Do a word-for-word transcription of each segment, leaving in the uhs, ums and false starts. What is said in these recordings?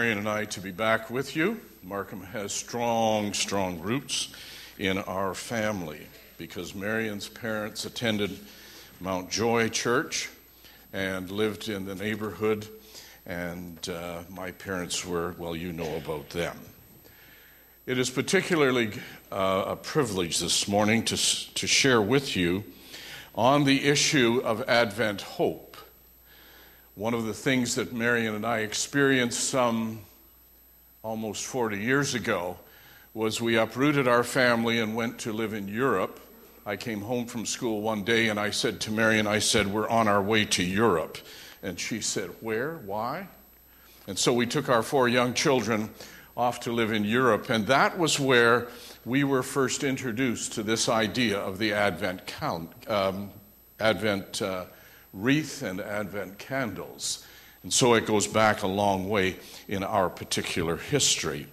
Marion and I to be back with you. Markham has strong, strong roots in our family because Marion's parents attended Mount Joy Church and lived in the neighborhood, and uh, my parents were, well, you know about them. It is particularly uh, a privilege this morning to, to share with you on the issue of Advent hope. One of the things that Marion and I experienced some almost forty years ago was we uprooted our family and went to live in Europe. I came home from school one day and I said to Marion, I said, we're on our way to Europe. And she said, where? Why? And so we took our four young children off to live in Europe, and that was where we were first introduced to this idea of the Advent count, um, Advent uh, wreath and Advent candles. And so it goes back a long way in our particular history.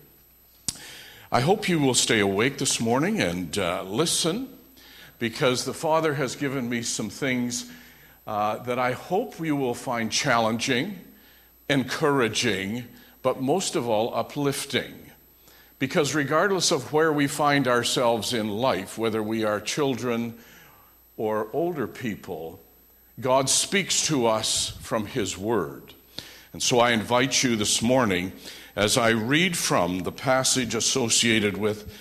I hope you will stay awake this morning and uh, listen, because the Father has given me some things uh, that I hope you will find challenging, encouraging, but most of all uplifting. Because regardless of where we find ourselves in life, whether we are children or older people, God speaks to us from His Word. And so I invite you this morning, as I read from the passage associated with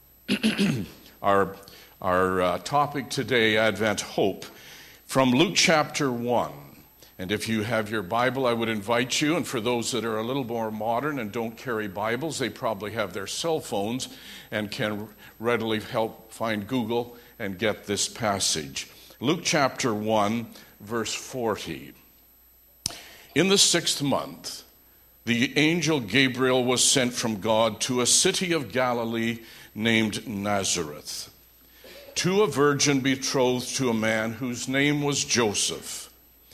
our, our uh, topic today, Advent Hope, from Luke chapter one. And if you have your Bible, I would invite you, and for those that are a little more modern and don't carry Bibles, they probably have their cell phones and can readily help find Google and get this passage. Luke chapter one, verse forty. In the sixth month, the angel Gabriel was sent from God to a city of Galilee named Nazareth, to a virgin betrothed to a man whose name was Joseph,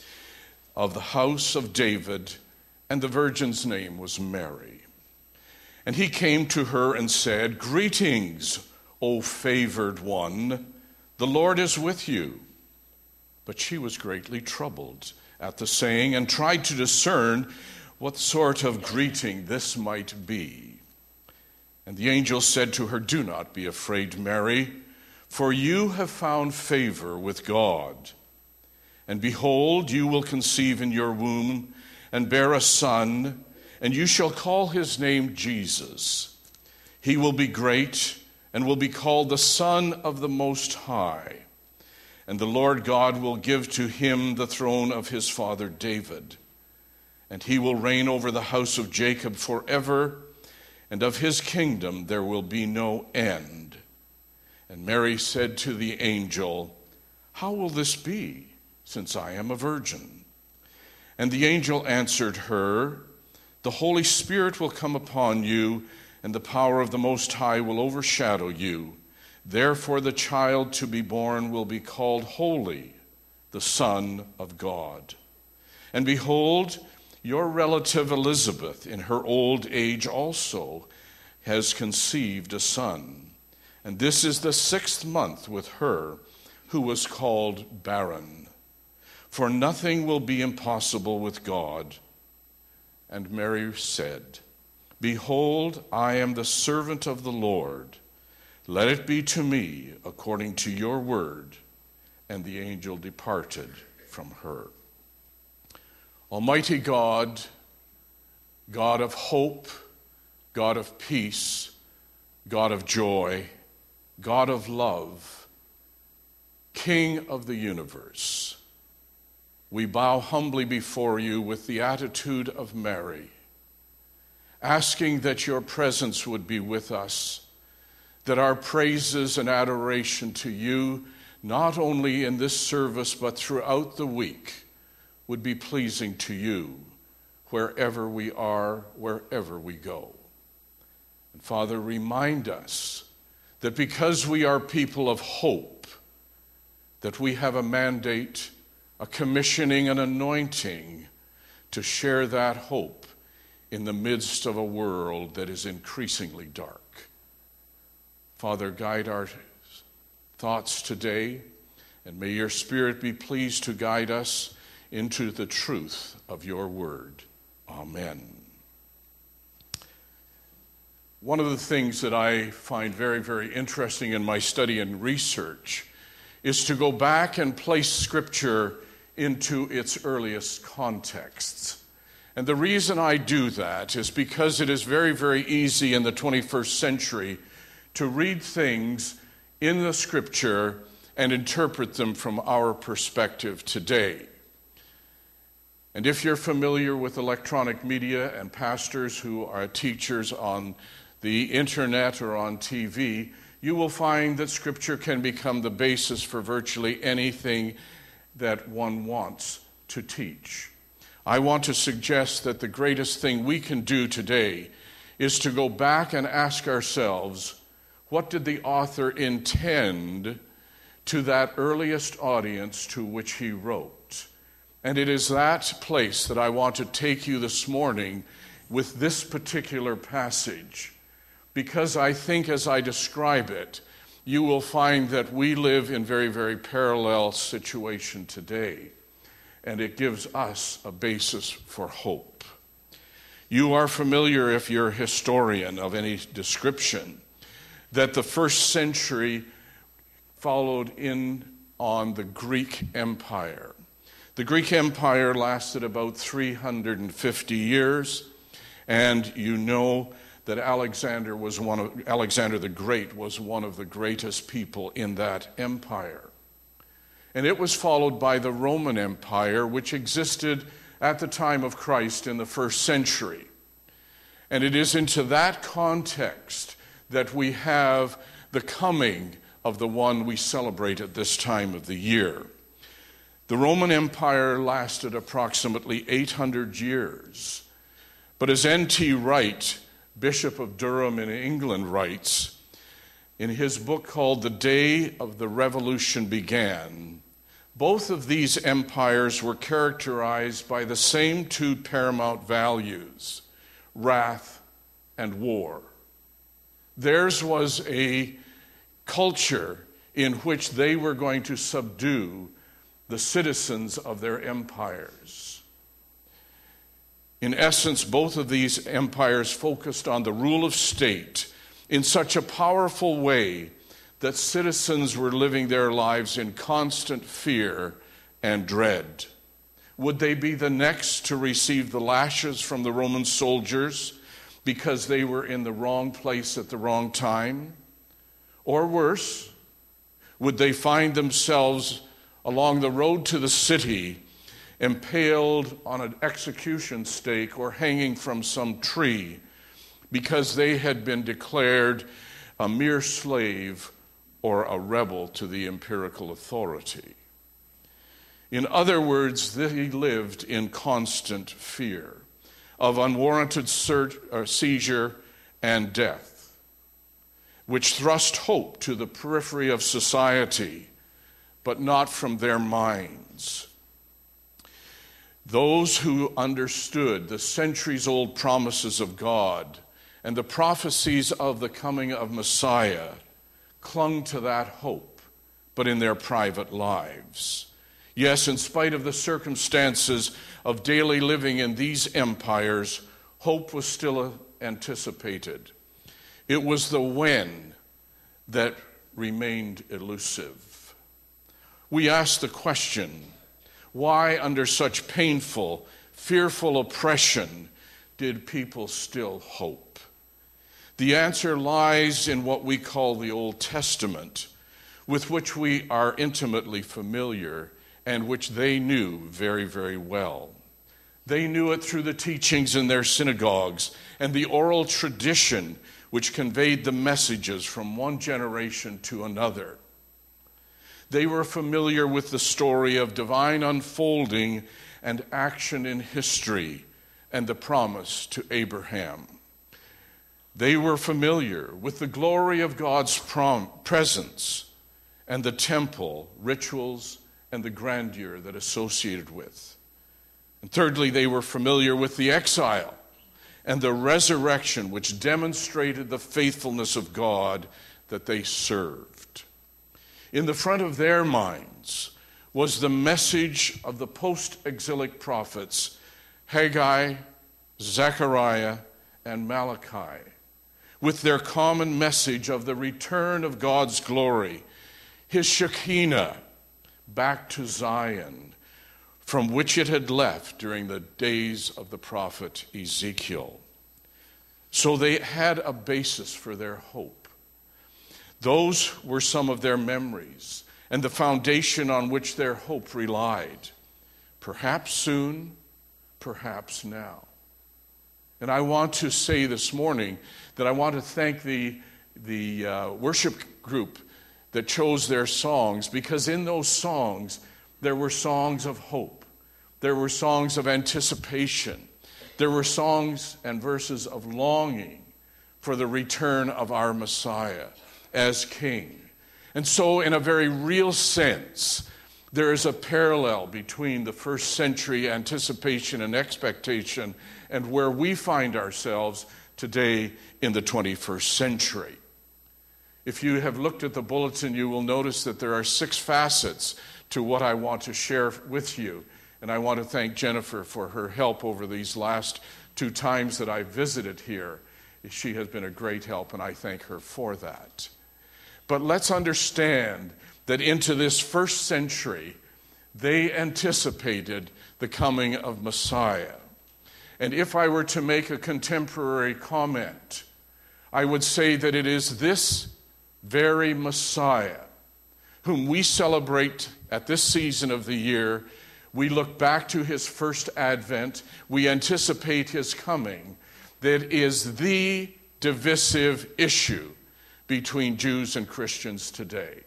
of the house of David, and the virgin's name was Mary. And he came to her and said, "Greetings, O favored one, the Lord is with you." But she was greatly troubled at the saying and tried to discern what sort of greeting this might be. And the angel said to her, "Do not be afraid, Mary, for you have found favor with God. And behold, you will conceive in your womb and bear a son, and you shall call his name Jesus. He will be great and will be called the Son of the Most High. And the Lord God will give to him the throne of his father David. And he will reign over the house of Jacob forever, and of his kingdom there will be no end." And Mary said to the angel, "How will this be, since I am a virgin?" And the angel answered her, "The Holy Spirit will come upon you, and the power of the Most High will overshadow you. Therefore the child to be born will be called Holy, the Son of God. And behold, your relative Elizabeth in her old age also has conceived a son. And this is the sixth month with her who was called barren. For nothing will be impossible with God." And Mary said, "Behold, I am the servant of the Lord. Let it be to me according to your word." And the angel departed from her. Almighty God, God of hope, God of peace, God of joy, God of love, King of the universe, we bow humbly before you with the attitude of Mary, asking that your presence would be with us, that our praises and adoration to you, not only in this service but throughout the week, would be pleasing to you wherever we are, wherever we go. And Father, remind us that because we are people of hope, that we have a mandate, a commissioning, an anointing to share that hope in the midst of a world that is increasingly dark. Father, guide our thoughts today, and may your Spirit be pleased to guide us into the truth of your word. Amen. One of the things that I find very, very interesting in my study and research is to go back and place Scripture into its earliest contexts. And the reason I do that is because it is very, very easy in the twenty-first century to read things in the Scripture and interpret them from our perspective today. And if you're familiar with electronic media and pastors who are teachers on the internet or on T V, you will find that Scripture can become the basis for virtually anything that one wants to teach. I want to suggest that the greatest thing we can do today is to go back and ask ourselves, what did the author intend to that earliest audience to which he wrote? And it is that place that I want to take you this morning with this particular passage, because I think as I describe it, you will find that we live in very, very parallel situation today, and it gives us a basis for hope. You are familiar, if you're a historian of any description, that the first century followed in on the Greek Empire. The Greek Empire lasted about three hundred fifty years, and you know that Alexander was one of Alexander the Great was one of the greatest people in that empire. And it was followed by the Roman Empire, which existed at the time of Christ in the first century. And it is into that context that we have the coming of the one we celebrate at this time of the year. The Roman Empire lasted approximately eight hundred years. But as N T Wright, Bishop of Durham in England, writes, in his book called The Day of the Revolution Began, both of these empires were characterized by the same two paramount values, wrath and war. Theirs was a culture in which they were going to subdue the citizens of their empires. In essence, both of these empires focused on the rule of state in such a powerful way that citizens were living their lives in constant fear and dread. Would they be the next to receive the lashes from the Roman soldiers because they were in the wrong place at the wrong time? Or worse, would they find themselves along the road to the city, impaled on an execution stake or hanging from some tree because they had been declared a mere slave or a rebel to the imperial authority? In other words, they lived in constant fear of unwarranted seizure and death, which thrust hope to the periphery of society, but not from their minds. Those who understood the centuries-old promises of God and the prophecies of the coming of Messiah clung to that hope, but in their private lives. Yes, in spite of the circumstances of daily living in these empires, hope was still anticipated. It was the when that remained elusive. We ask the question, why under such painful, fearful oppression did people still hope? The answer lies in what we call the Old Testament, with which we are intimately familiar and which they knew very, very well. They knew it through the teachings in their synagogues and the oral tradition which conveyed the messages from one generation to another. They were familiar with the story of divine unfolding and action in history and the promise to Abraham. They were familiar with the glory of God's prom- presence and the temple, rituals, and the grandeur that associated with. And thirdly, they were familiar with the exile and the resurrection, which demonstrated the faithfulness of God that they served. In the front of their minds was the message of the post-exilic prophets Haggai, Zechariah, and Malachi, with their common message of the return of God's glory, his Shekinah, back to Zion, from which it had left during the days of the prophet Ezekiel. So they had a basis for their hope. Those were some of their memories and the foundation on which their hope relied. Perhaps soon, perhaps now. And I want to say this morning that I want to thank the, the uh, worship group that chose their songs, because in those songs, there were songs of hope. There were songs of anticipation. There were songs and verses of longing for the return of our Messiah as King. And so, in a very real sense, there is a parallel between the first century anticipation and expectation and where we find ourselves today in the twenty-first century. If you have looked at the bulletin, you will notice that there are six facets to what I want to share with you. And I want to thank Jennifer for her help over these last two times that I visited here. She has been a great help, and I thank her for that. But let's understand that into this first century, they anticipated the coming of Messiah. And if I were to make a contemporary comment, I would say that it is this very Messiah whom we celebrate at this season of the year. We look back to his first advent. We anticipate his coming. That is the divisive issue between Jews and Christians today.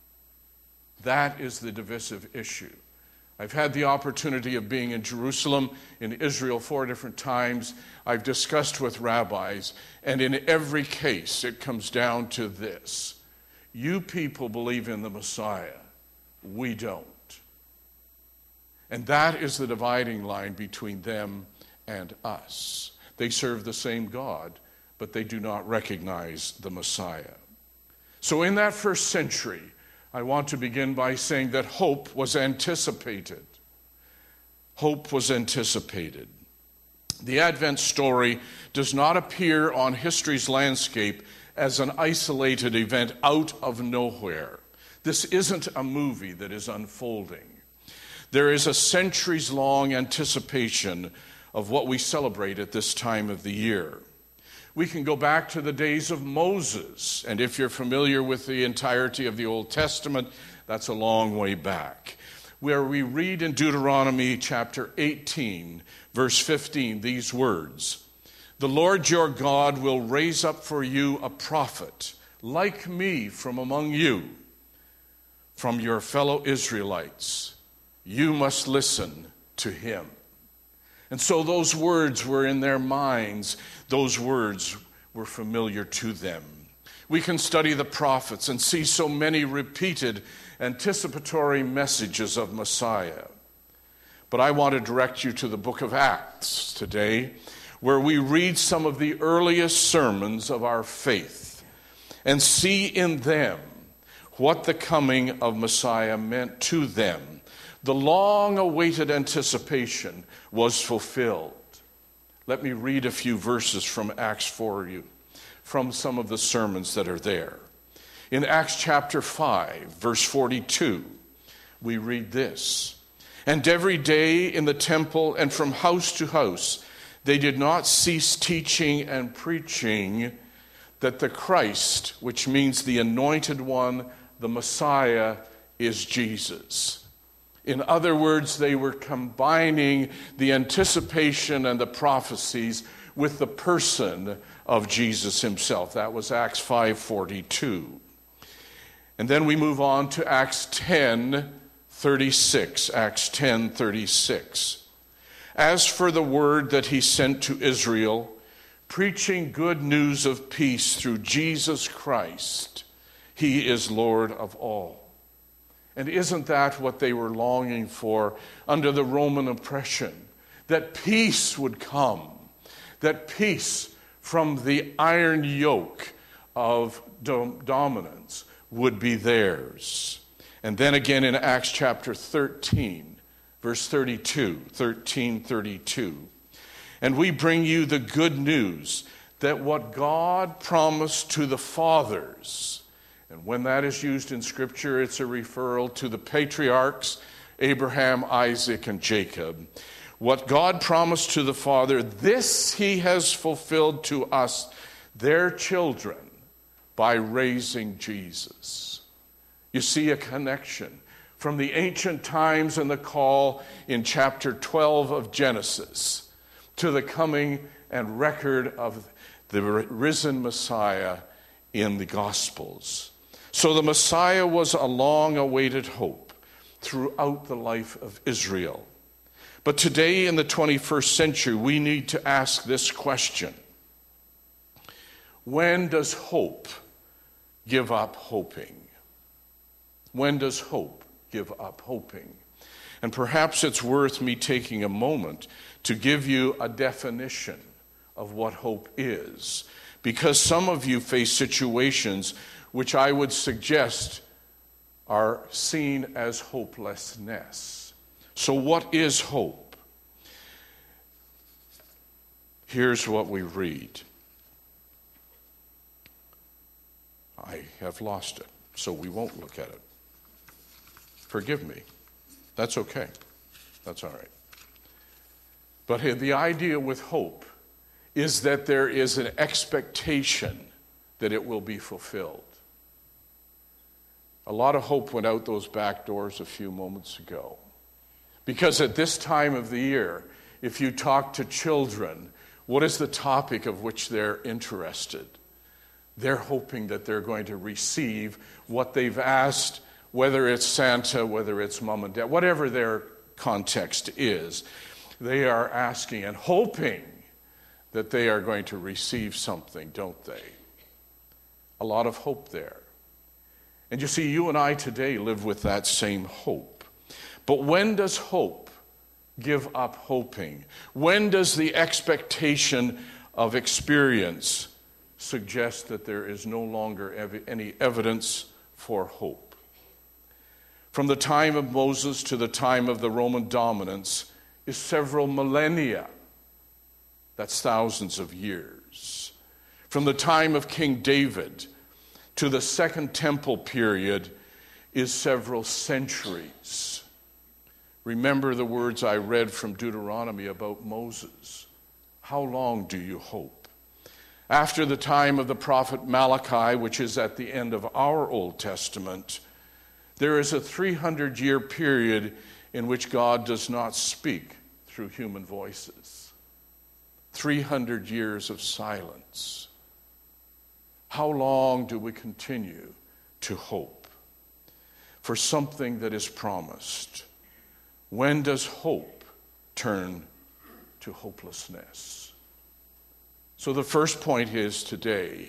That is the divisive issue. I've had the opportunity of being in Jerusalem, in Israel, four different times. I've discussed with rabbis, and in every case it comes down to this. You people believe in the Messiah. We don't. And that is the dividing line between them and us. They serve the same God, but they do not recognize the Messiah. So in that first century, I want to begin by saying that hope was anticipated. Hope was anticipated. The Advent story does not appear on history's landscape as an isolated event out of nowhere. This isn't a movie that is unfolding. There is a centuries-long anticipation of what we celebrate at this time of the year. We can go back to the days of Moses, and if you're familiar with the entirety of the Old Testament, that's a long way back, where we read in Deuteronomy chapter eighteen, verse fifteen, these words, "The Lord your God will raise up for you a prophet like me from among you, from your fellow Israelites. You must listen to him." And so those words were in their minds. Those words were familiar to them. We can study the prophets and see so many repeated anticipatory messages of Messiah. But I want to direct you to the book of Acts today, where we read some of the earliest sermons of our faith and see in them what the coming of Messiah meant to them. The long-awaited anticipation was fulfilled. Let me read a few verses from Acts for you, from some of the sermons that are there. In Acts chapter five, verse forty-two, we read this, "And every day in the temple and from house to house, they did not cease teaching and preaching that the Christ," which means the anointed one, the Messiah, is Jesus. In other words, they were combining the anticipation and the prophecies with the person of Jesus himself. That was Acts five forty-two. And then we move on to Acts ten thirty-six. Acts ten thirty-six. "As for the word that he sent to Israel, preaching good news of peace through Jesus Christ, he is Lord of all." And isn't that what they were longing for under the Roman oppression? That peace would come, that peace from the iron yoke of dom- dominance would be theirs. And then again in Acts chapter thirteen, verse thirty-two, thirteen thirty-two, "And we bring you the good news that what God promised to the fathers, and when that is used in Scripture, it's a referral to the patriarchs, Abraham, Isaac, and Jacob. What God promised to the father, this he has fulfilled to us, their children, by raising Jesus. You see a connection from the ancient times and the call in chapter twelve of Genesis to the coming and record of the risen Messiah in the Gospels. So the Messiah was a long-awaited hope throughout the life of Israel. But today in the twenty-first century, we need to ask this question. When does hope give up hoping? When does hope give up hoping? And perhaps it's worth me taking a moment to give you a definition of what hope is, because some of you face situations which I would suggest are seen as hopelessness. So what is hope? Here's what we read. I have lost it, so we won't look at it. Forgive me. That's okay. That's all right. But here, the idea with hope is that there is an expectation that it will be fulfilled. A lot of hope went out those back doors a few moments ago. Because at this time of the year, if you talk to children, what is the topic of which they're interested? They're hoping that they're going to receive what they've asked, whether it's Santa, whether it's mom and dad, whatever their context is. They are asking and hoping that they are going to receive something, don't they? A lot of hope there. And you see, you and I today live with that same hope. But when does hope give up hoping? When does the expectation of experience suggest that there is no longer ev- any evidence for hope? From the time of Moses to the time of the Roman dominance is several millennia. That's thousands of years. From the time of King David to the Second Temple period is several centuries. Remember the words I read from Deuteronomy about Moses. How long do you hope? After the time of the prophet Malachi, which is at the end of our Old Testament, there is a three hundred year period in which God does not speak through human voices. three hundred years of silence. How long do we continue to hope for something that is promised? When does hope turn to hopelessness? So the first point is today,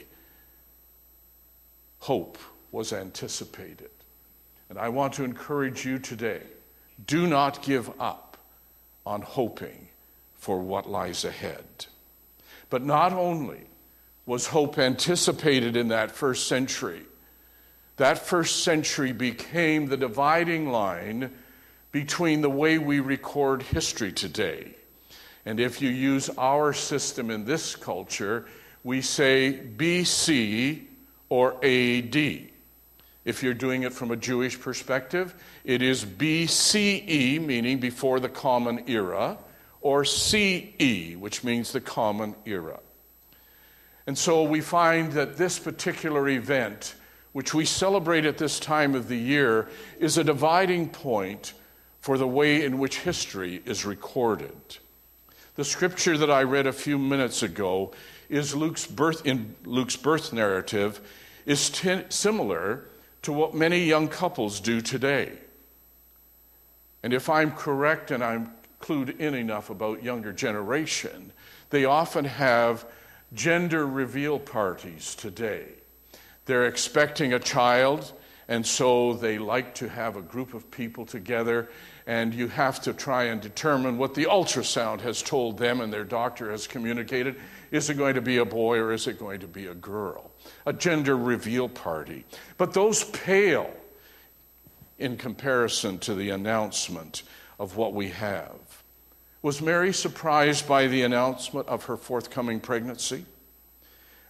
hope was anticipated. And I want to encourage you today, do not give up on hoping for what lies ahead. But not only was hope anticipated in that first century, that first century became the dividing line between the way we record history today. And if you use our system in this culture, we say B C or A D. If you're doing it from a Jewish perspective, it is B C E, meaning before the Common Era, or C E, which means the Common Era. And so we find that this particular event, which we celebrate at this time of the year, is a dividing point for the way in which history is recorded. The scripture that I read a few minutes ago is Luke's birth in Luke's birth narrative is t- similar to what many young couples do today. And if I'm correct and I'm clued in enough about younger generation, they often have gender reveal parties today. They're expecting a child, and so they like to have a group of people together, and you have to try and determine what the ultrasound has told them and their doctor has communicated. Is it going to be a boy or is it going to be a girl? A gender reveal party. But those pale in comparison to the announcement of what we have. Was Mary surprised by the announcement of her forthcoming pregnancy?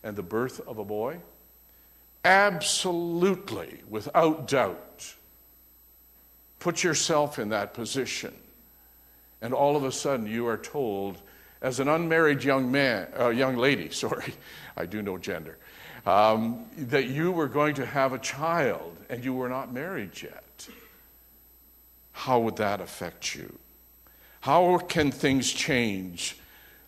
and the birth of a boy? Absolutely, without doubt. Put yourself in that position, and all of a sudden you are told, as an unmarried young man, uh, young lady, sorry, I do know gender, um, that you were going to have a child and you were not married yet. How would that affect you? How can things change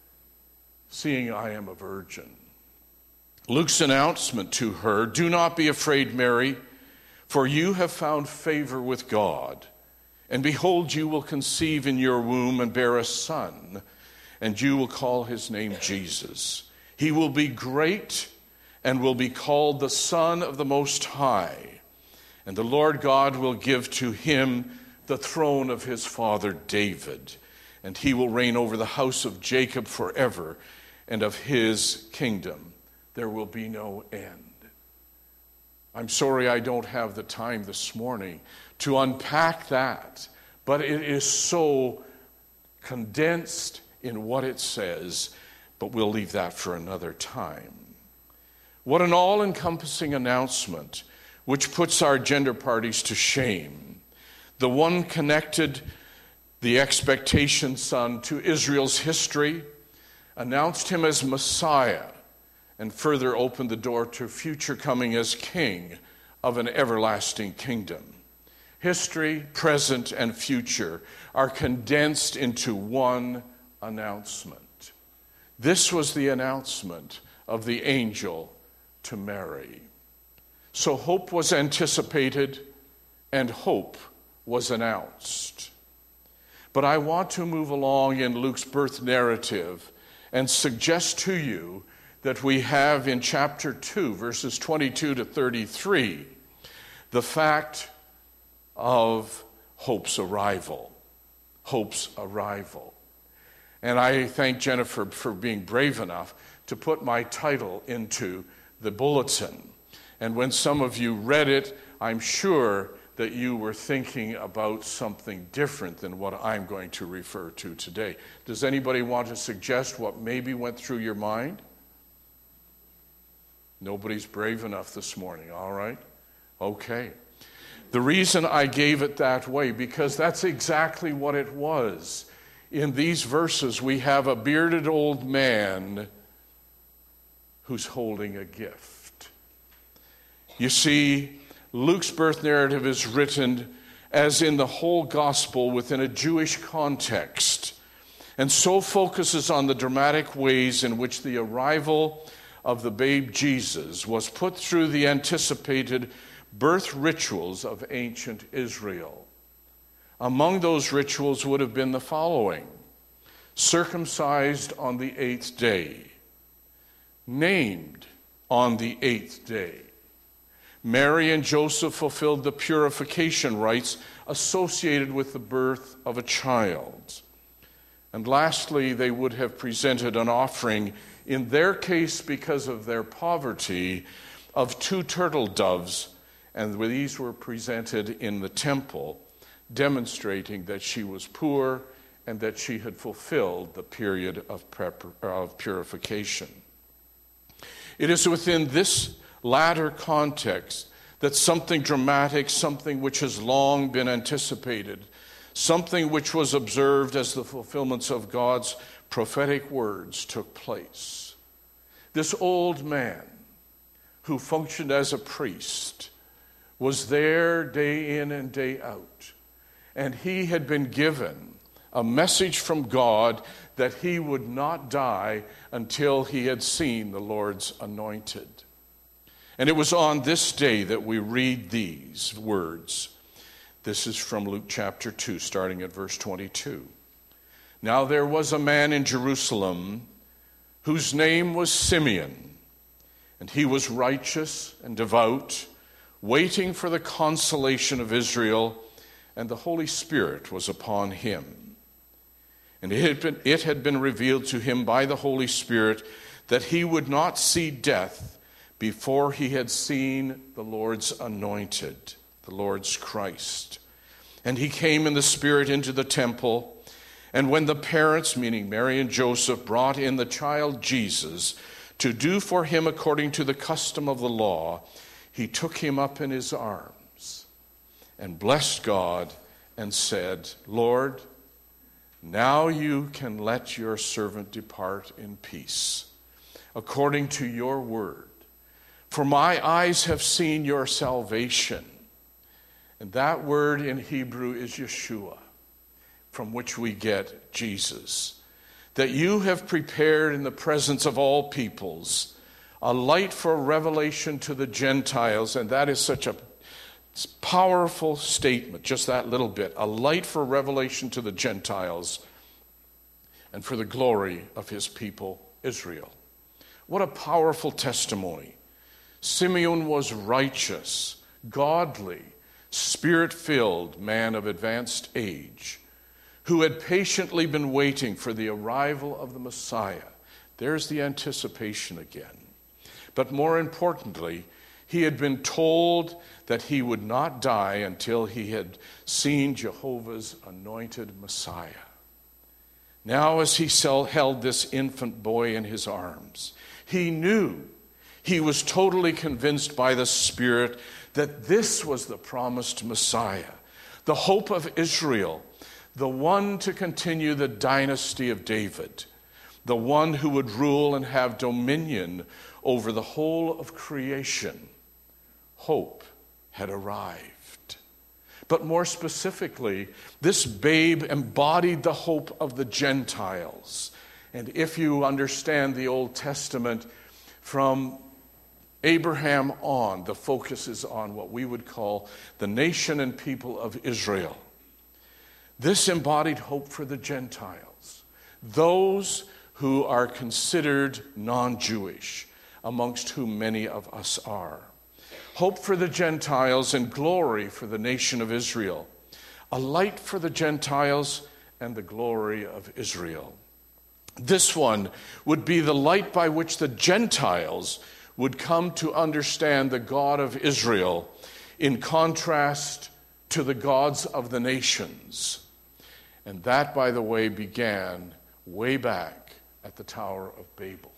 seeing I am a virgin? Luke's announcement to her, "Do not be afraid, Mary, for you have found favor with God. And behold, you will conceive in your womb and bear a son, and you will call his name Jesus. He will be great and will be called the Son of the Most High. And the Lord God will give to him the throne of his father David, and he will reign over the house of Jacob forever, and of his kingdom there will be no end." I'm sorry I don't have the time this morning to unpack that, but it is so condensed in what it says, but we'll leave that for another time. What an all-encompassing announcement, which puts our gender parties to shame. The one connected the expectation son to Israel's history, announced him as Messiah, and further opened the door to future coming as king of an everlasting kingdom. History, present, and future are condensed into one announcement. This was the announcement of the angel to Mary. So hope was anticipated and hope was announced. But I want to move along in Luke's birth narrative and suggest to you that we have in chapter two, verses twenty-two to thirty-three, the fact of hope's arrival. Hope's arrival. And I thank Jennifer for being brave enough to put my title into the bulletin. And when some of you read it, I'm sure that you were thinking about something different than what I'm going to refer to today. Does anybody want to suggest what maybe went through your mind? Nobody's brave enough this morning, all right? Okay. The reason I gave it that way, because that's exactly what it was. In these verses, we have a bearded old man who's holding a gift. You see, Luke's birth narrative is written as in the whole gospel within a Jewish context, and so focuses on the dramatic ways in which the arrival of the babe Jesus was put through the anticipated birth rituals of ancient Israel. Among those rituals would have been the following: circumcised on the eighth day, named on the eighth day. Mary and Joseph fulfilled the purification rites associated with the birth of a child. And lastly, they would have presented an offering, in their case because of their poverty, of two turtle doves, and these were presented in the temple, demonstrating that she was poor and that she had fulfilled the period of, prep- of purification. It is within this latter context that something dramatic, something which has long been anticipated, something which was observed as the fulfillments of God's prophetic words took place. This old man who functioned as a priest was there day in and day out, and he had been given a message from God that he would not die until he had seen the Lord's anointed. And it was on this day that we read these words. This is from Luke chapter two, starting at verse twenty-two. Now there was a man in Jerusalem whose name was Simeon, and he was righteous and devout, waiting for the consolation of Israel, and the Holy Spirit was upon him. And it had been, it had been revealed to him by the Holy Spirit that he would not see death before he had seen the Lord's anointed, the Lord's Christ. And he came in the Spirit into the temple, and when the parents, meaning Mary and Joseph, brought in the child Jesus to do for him according to the custom of the law, he took him up in his arms and blessed God and said, Lord, now you can let your servant depart in peace, according to your word. For my eyes have seen your salvation. And that word in Hebrew is Yeshua, from which we get Jesus. That you have prepared in the presence of all peoples a light for revelation to the Gentiles. And that is such a powerful statement, just that little bit. A light for revelation to the Gentiles and for the glory of his people, Israel. What a powerful testimony. Simeon was righteous, godly, spirit-filled man of advanced age, who had patiently been waiting for the arrival of the Messiah. There's the anticipation again. But more importantly, he had been told that he would not die until he had seen Jehovah's anointed Messiah. Now, as he held this infant boy in his arms, he knew, he was totally convinced by the Spirit that this was the promised Messiah, the hope of Israel, the one to continue the dynasty of David, the one who would rule and have dominion over the whole of creation. Hope had arrived. But more specifically, this babe embodied the hope of the Gentiles. And if you understand the Old Testament, from Abraham on, the focus is on what we would call the nation and people of Israel. This embodied hope for the Gentiles, those who are considered non-Jewish, amongst whom many of us are. Hope for the Gentiles and glory for the nation of Israel. A light for the Gentiles and the glory of Israel. This one would be the light by which the Gentiles would come to understand the God of Israel in contrast to the gods of the nations. And that, by the way, began way back at the Tower of Babel.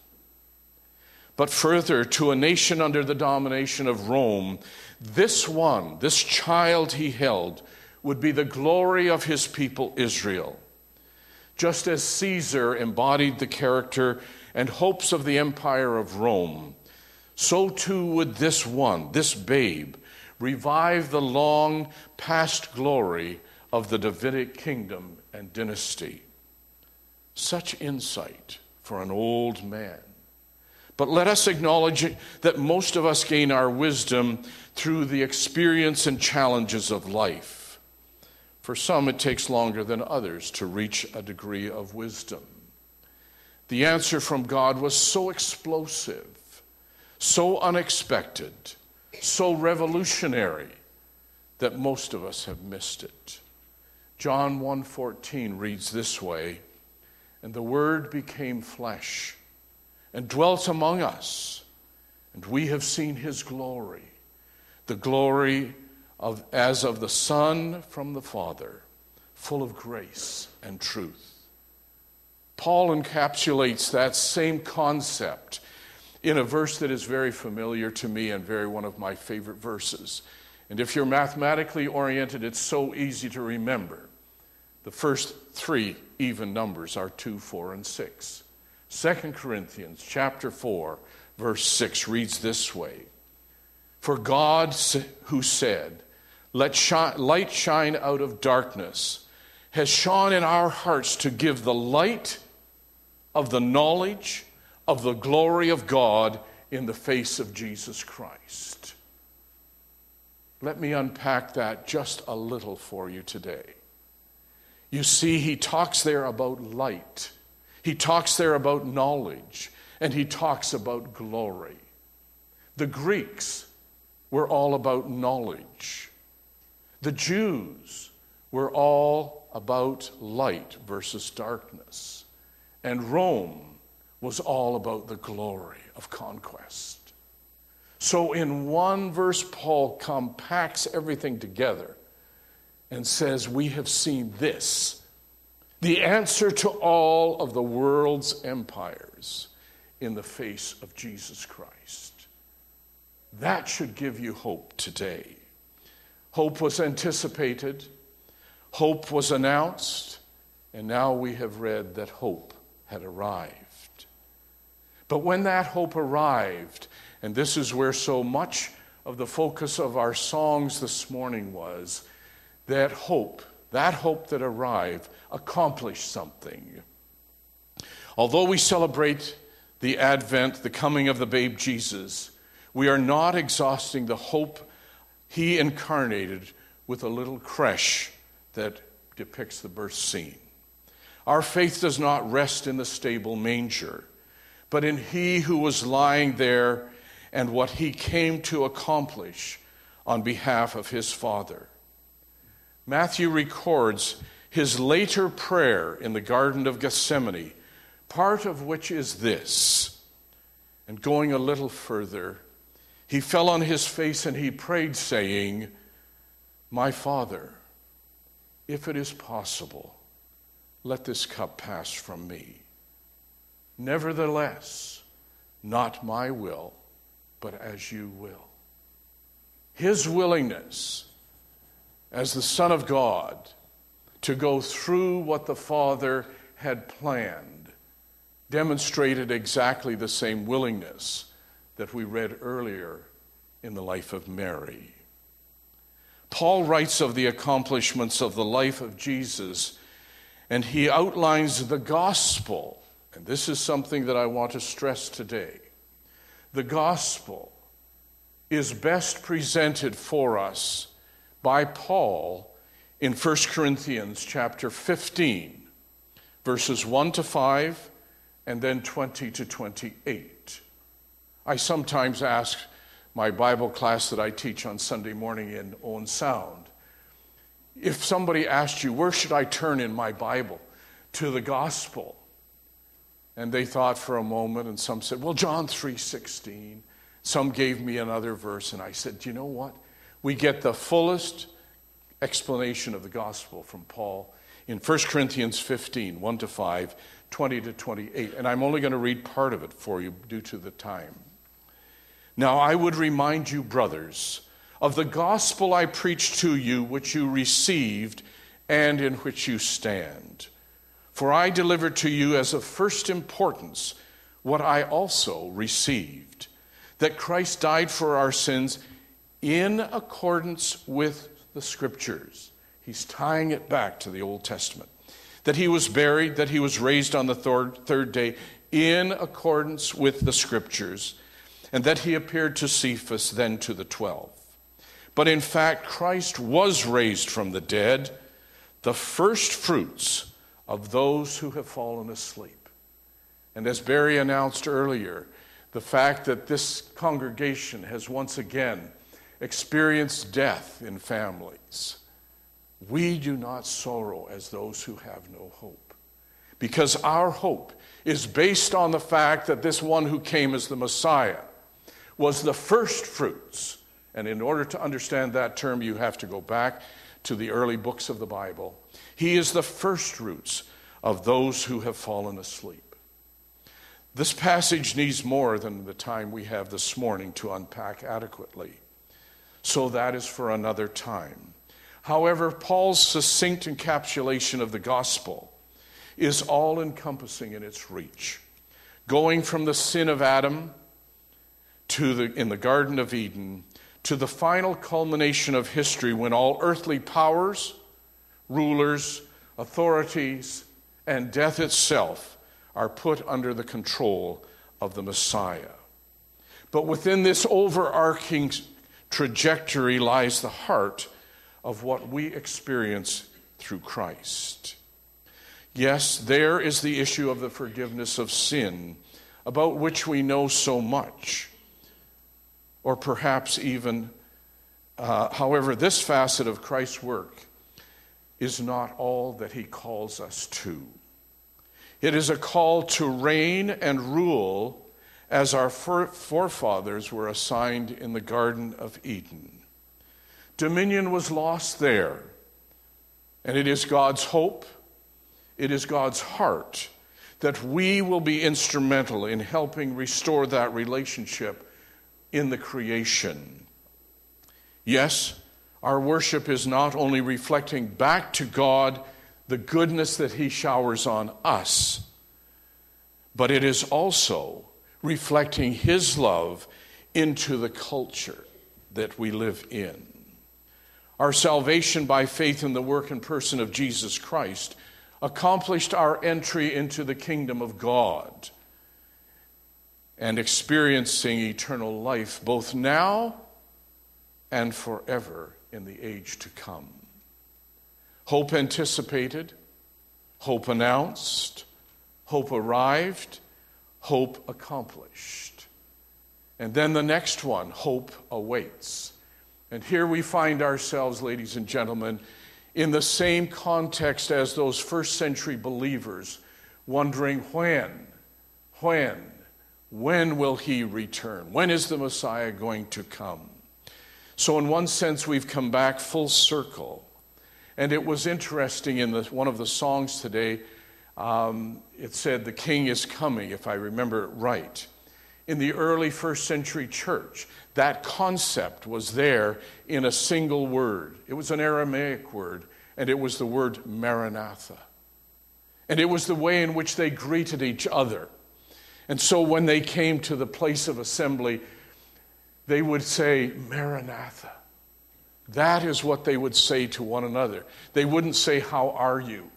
But further, to a nation under the domination of Rome, this one, this child he held, would be the glory of his people Israel. Just as Caesar embodied the character and hopes of the empire of Rome, so too would this one, this babe, revive the long past glory of the Davidic kingdom and dynasty. Such insight for an old man. But let us acknowledge that most of us gain our wisdom through the experience and challenges of life. For some, it takes longer than others to reach a degree of wisdom. The answer from God was so explosive, so unexpected, so revolutionary that most of us have missed it. John one fourteen reads this way, "And the Word became flesh and dwelt among us, and we have seen his glory, the glory of as of the Son from the Father, full of grace and truth." Paul encapsulates that same concept in a verse that is very familiar to me and very one of my favorite verses. And if you're mathematically oriented, it's so easy to remember. The first three even numbers are two, four, and six. Second Corinthians chapter four, verse six reads this way, "For God who said, 'Let shi- light shine out of darkness,' has shone in our hearts to give the light of the knowledge of the glory of God in the face of Jesus Christ." Let me unpack that just a little for you today. You see, he talks there about light. He talks there about knowledge. And he talks about glory. The Greeks were all about knowledge. The Jews were all about light versus darkness. And Rome was all about the glory of conquest. So in one verse, Paul compacts everything together and says, we have seen this. The answer to all of the world's empires in the face of Jesus Christ. That should give you hope today. Hope was anticipated, hope was announced, and now we have read that hope had arrived. But when that hope arrived, and this is where so much of the focus of our songs this morning was, that hope, that hope that arrived, accomplished something. Although we celebrate the advent, the coming of the babe Jesus, we are not exhausting the hope he incarnated with a little creche that depicts the birth scene. Our faith does not rest in the stable manger, but in he who was lying there and what he came to accomplish on behalf of his Father. Matthew records his later prayer in the Garden of Gethsemane, part of which is this. And going a little further, he fell on his face and he prayed, saying, "My Father, if it is possible, let this cup pass from me. Nevertheless, not my will, but as you will." His willingness as the Son of God to go through what the Father had planned demonstrated exactly the same willingness that we read earlier in the life of Mary. Paul writes of the accomplishments of the life of Jesus, and he outlines the gospel. And this is something that I want to stress today. The gospel is best presented for us by Paul in First Corinthians chapter fifteen, verses one to five, and then twenty to twenty-eight. I sometimes ask my Bible class that I teach on Sunday morning in Owen Sound, if somebody asked you, where should I turn in my Bible? To the gospel. And they thought for a moment, and some said, well, John three sixteen. Some gave me another verse, and I said, you know what? We get the fullest explanation of the gospel from Paul in First Corinthians fifteen, one to five, twenty to twenty-eight. And I'm only going to read part of it for you due to the time. Now I would remind you, brothers, of the gospel I preached to you, which you received and in which you stand. For I delivered to you as of first importance what I also received, that Christ died for our sins in accordance with the Scriptures. He's tying it back to the Old Testament. That he was buried, that he was raised on the third, third day in accordance with the Scriptures, and that he appeared to Cephas, then to the twelve. But in fact, Christ was raised from the dead, the first fruits of those who have fallen asleep. And as Barry announced earlier, the fact that this congregation has once again experienced death in families. We do not sorrow as those who have no hope, because our hope is based on the fact that this one who came as the Messiah was the first fruits. And in order to understand that term, you have to go back to the early books of the Bible. He is the first fruits of those who have fallen asleep. This passage needs more than the time we have this morning to unpack adequately. So that is for another time. However, Paul's succinct encapsulation of the gospel is all-encompassing in its reach, going from the sin of Adam to the in the Garden of Eden to the final culmination of history when all earthly powers, rulers, authorities, and death itself are put under the control of the Messiah. But within this overarching trajectory lies the heart of what we experience through Christ. Yes, there is the issue of the forgiveness of sin, about which we know so much. Or perhaps even, uh, however, this facet of Christ's work is not all that he calls us to. It is a call to reign and rule as our forefathers were assigned in the Garden of Eden. Dominion was lost there, and it is God's hope, it is God's heart that we will be instrumental in helping restore that relationship in the creation. Yes, our worship is not only reflecting back to God the goodness that he showers on us, but it is also reflecting his love into the culture that we live in. Our salvation by faith in the work and person of Jesus Christ accomplished our entry into the kingdom of God and experiencing eternal life both now and forever in the age to come. Hope anticipated, hope announced, hope arrived, hope accomplished. And then the next one, hope awaits. And here we find ourselves, ladies and gentlemen, in the same context as those first century believers, wondering when, when, when will he return? When is the Messiah going to come? So in one sense, we've come back full circle. And it was interesting in the, one of the songs today, um, it said, "The King is coming," if I remember it right. In the early first century church, that concept was there in a single word. It was an Aramaic word, and it was the word Maranatha. And it was the way in which they greeted each other. And so when they came to the place of assembly, they would say, "Maranatha." That is what they would say to one another. They wouldn't say, "How are you?"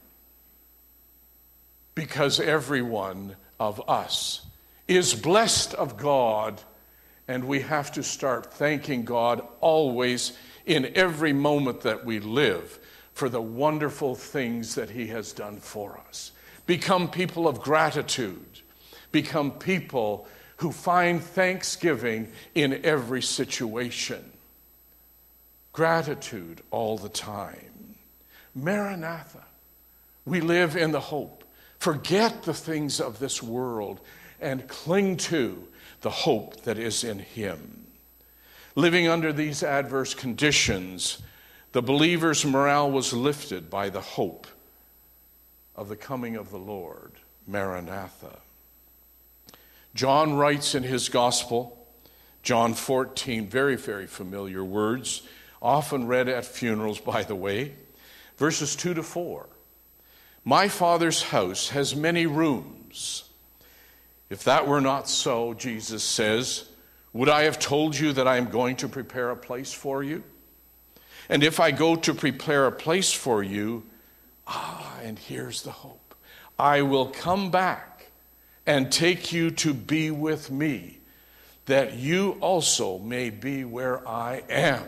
Because every one of us is blessed of God, and we have to start thanking God always in every moment that we live for the wonderful things that he has done for us. Become people of gratitude. Become people who find thanksgiving in every situation. Gratitude all the time. Maranatha. We live in the hope. Forget the things of this world and cling to the hope that is in him. Living under these adverse conditions, the believer's morale was lifted by the hope of the coming of the Lord, Maranatha. John writes in his gospel, John fourteen, very, very familiar words, often read at funerals, by the way, verses two to four. "My Father's house has many rooms. If that were not so," Jesus says, "would I have told you that I am going to prepare a place for you? And if I go to prepare a place for you," ah, and here's the hope, "I will come back and take you to be with me, that you also may be where I am."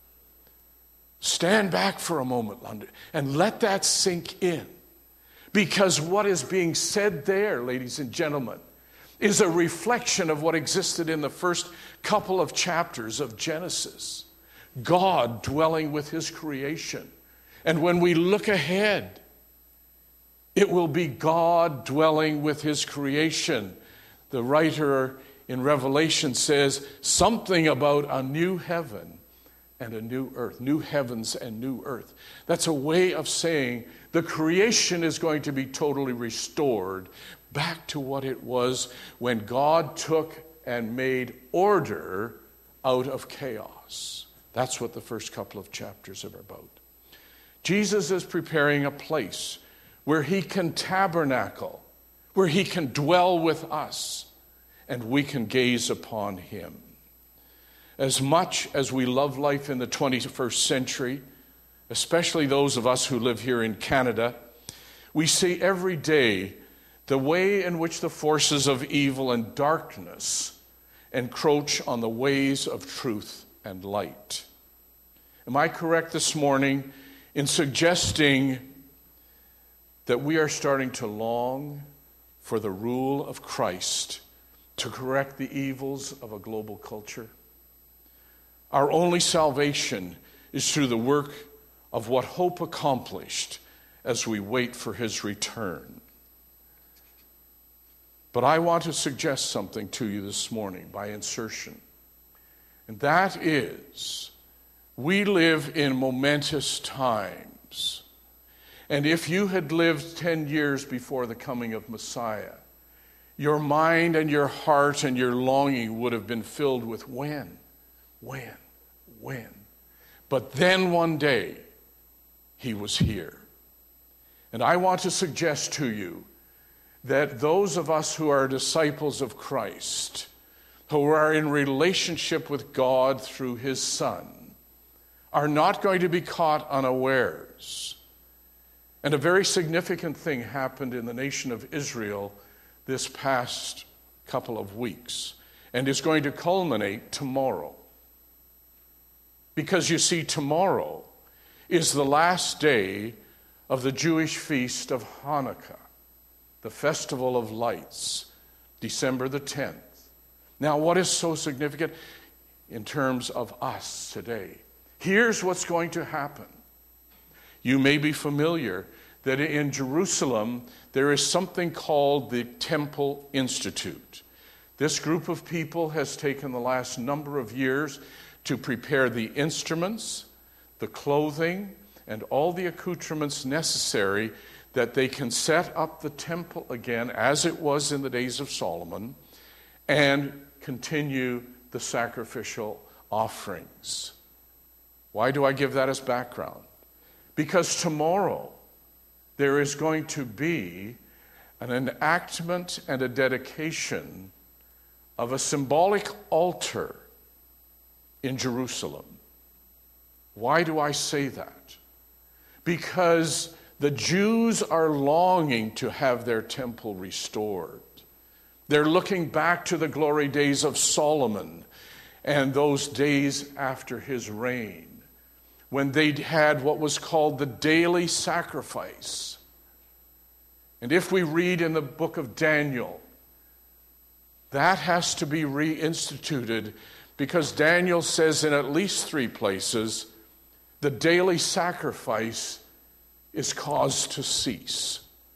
Stand back for a moment, London, and let that sink in. Because what is being said there, ladies and gentlemen, is a reflection of what existed in the first couple of chapters of Genesis. God dwelling with his creation. And when we look ahead, it will be God dwelling with his creation. The writer in Revelation says something about a new heaven and a new earth, new heavens and new earth. That's a way of saying the creation is going to be totally restored back to what it was when God took and made order out of chaos. That's what the first couple of chapters are about. Jesus is preparing a place where he can tabernacle, where he can dwell with us, and we can gaze upon him. As much as we love life in the twenty-first century, especially those of us who live here in Canada, we see every day the way in which the forces of evil and darkness encroach on the ways of truth and light. Am I correct this morning in suggesting that we are starting to long for the rule of Christ to correct the evils of a global culture? Our only salvation is through the work of what hope accomplished as we wait for his return. But I want to suggest something to you this morning by insertion. And that is, we live in momentous times. And if you had lived ten years before the coming of Messiah, your mind and your heart and your longing would have been filled with when, when, when. But then one day, he was here. And I want to suggest to you that those of us who are disciples of Christ, who are in relationship with God through his Son, are not going to be caught unawares. And a very significant thing happened in the nation of Israel this past couple of weeks, and is going to culminate tomorrow. Because you see, tomorrow is the last day of the Jewish feast of Hanukkah, the festival of lights, December the tenth. Now, what is so significant in terms of us today? Here's what's going to happen. You may be familiar that in Jerusalem there is something called the Temple Institute. This group of people has taken the last number of years to prepare the instruments, the clothing, and all the accoutrements necessary that they can set up the temple again as it was in the days of Solomon and continue the sacrificial offerings. Why do I give that as background? Because tomorrow there is going to be an enactment and a dedication of a symbolic altar in Jerusalem. Why do I say that? Because the Jews are longing to have their temple restored. They're looking back to the glory days of Solomon and those days after his reign, when they had what was called the daily sacrifice. And if we read in the book of Daniel, that has to be reinstituted, because Daniel says in at least three places, the daily sacrifice is caused to cease.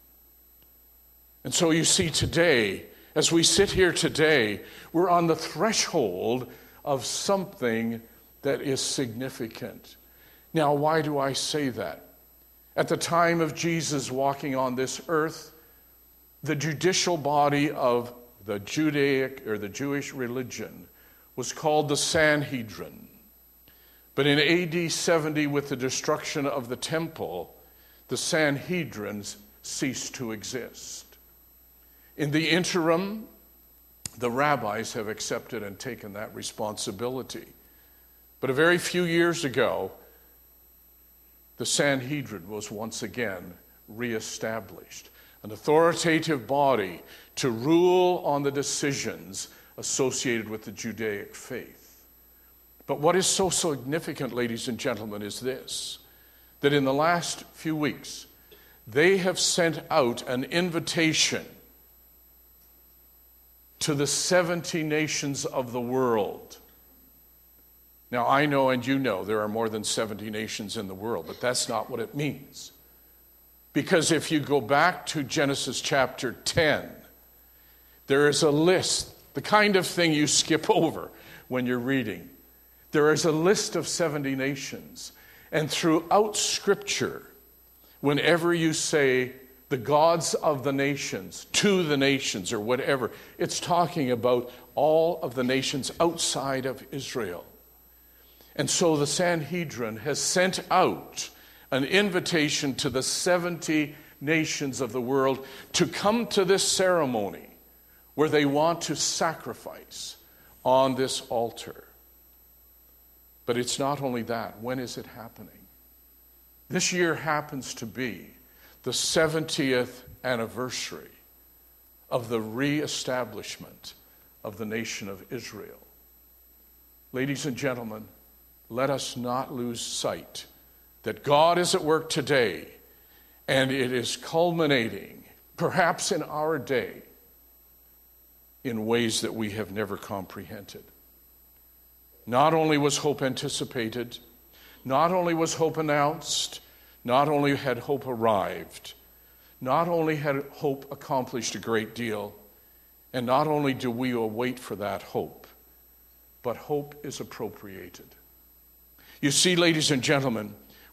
And so you see today, as we sit here today, we're on the threshold of something that is significant. Now, why do I say that? At the time of Jesus walking on this earth, the judicial body of the Judaic or the Jewish religion was called the Sanhedrin. But in A D seventy, with the destruction of the temple, the Sanhedrins ceased to exist. In the interim, the rabbis have accepted and taken that responsibility. But a very few years ago, the Sanhedrin was once again reestablished, an authoritative body to rule on the decisions associated with the Judaic faith. But what is so significant, ladies and gentlemen, is this, that in the last few weeks, they have sent out an invitation to the seventy nations of the world. Now, I know and you know there are more than seventy nations in the world, but that's not what it means. Because if you go back to Genesis chapter ten, there is a list, the kind of thing you skip over when you're reading. There is a list of seventy nations. And throughout Scripture, whenever you say the gods of the nations, to the nations, or whatever, it's talking about all of the nations outside of Israel. And so the Sanhedrin has sent out an invitation to the seventy nations of the world to come to this ceremony where they want to sacrifice on this altar. But it's not only that. When is it happening? This year happens to be the seventieth anniversary of the reestablishment of the nation of Israel. Ladies and gentlemen, let us not lose sight that God is at work today, and it is culminating, perhaps in our day, in ways that we have never comprehended. Not only was hope anticipated, not only was hope announced, not only had hope arrived, not only had hope accomplished a great deal, and not only do we await for that hope, but hope is appropriated. You see, ladies and gentlemen,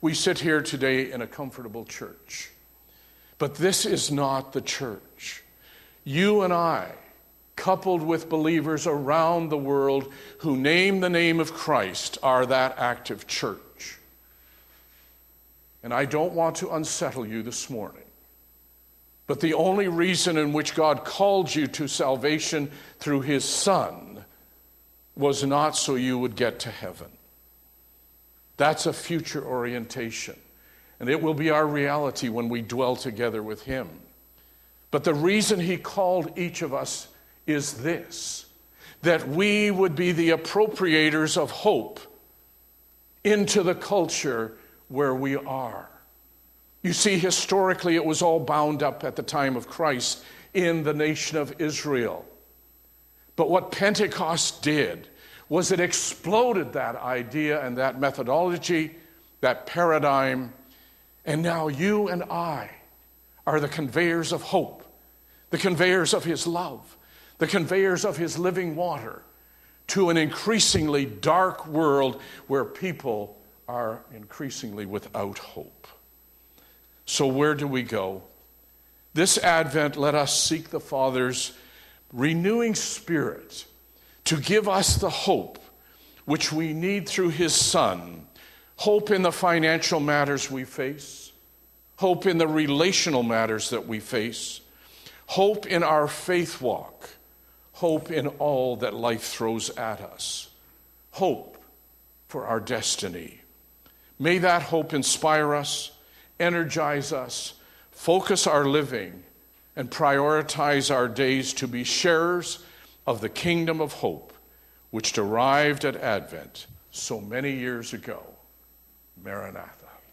We sit here today in a comfortable church. But this is not the church. You and I, coupled with believers around the world who name the name of Christ, are that active church. And I don't want to unsettle you this morning. But the only reason in which God called you to salvation through his Son was not so you would get to heaven. That's a future orientation. And it will be our reality when we dwell together with him. But the reason he called each of us is this: that we would be the appropriators of hope into the culture where we are. You see, historically, it was all bound up at the time of Christ in the nation of Israel. But what Pentecost did was it exploded that idea and that methodology, that paradigm. And now you and I are the conveyors of hope, the conveyors of his love, the conveyors of his living water to an increasingly dark world where people are increasingly without hope. So where do we go? This Advent, let us seek the Father's renewing Spirit to give us the hope which we need through his Son. Hope in the financial matters we face. Hope in the relational matters that we face. Hope in our faith walk. Hope in all that life throws at us. Hope for our destiny. May that hope inspire us, energize us, focus our living, and prioritize our days to be sharers of the kingdom of hope, which arrived at Advent so many years ago. Maranatha.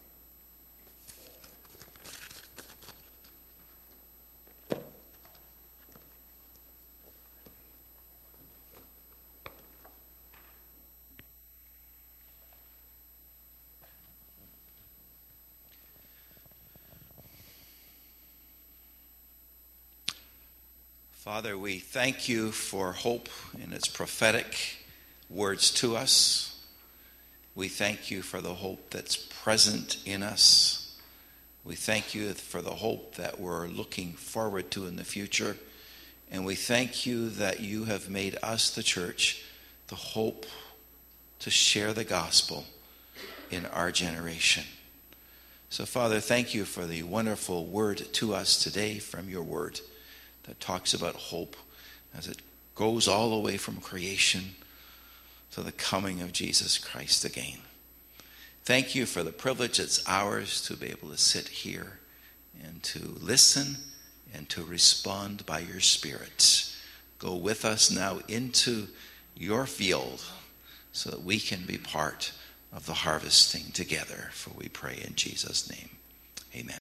Father, we thank you for hope in its prophetic words to us. We thank you for the hope that's present in us. We thank you for the hope that we're looking forward to in the future. And we thank you that you have made us, the church, the hope to share the gospel in our generation. So, Father, thank you for the wonderful word to us today from your word that talks about hope as it goes all the way from creation to the coming of Jesus Christ again. Thank you for the privilege it's ours to be able to sit here and to listen and to respond by your Spirit. Go with us now into your field so that we can be part of the harvesting together. For we pray in Jesus' name. Amen.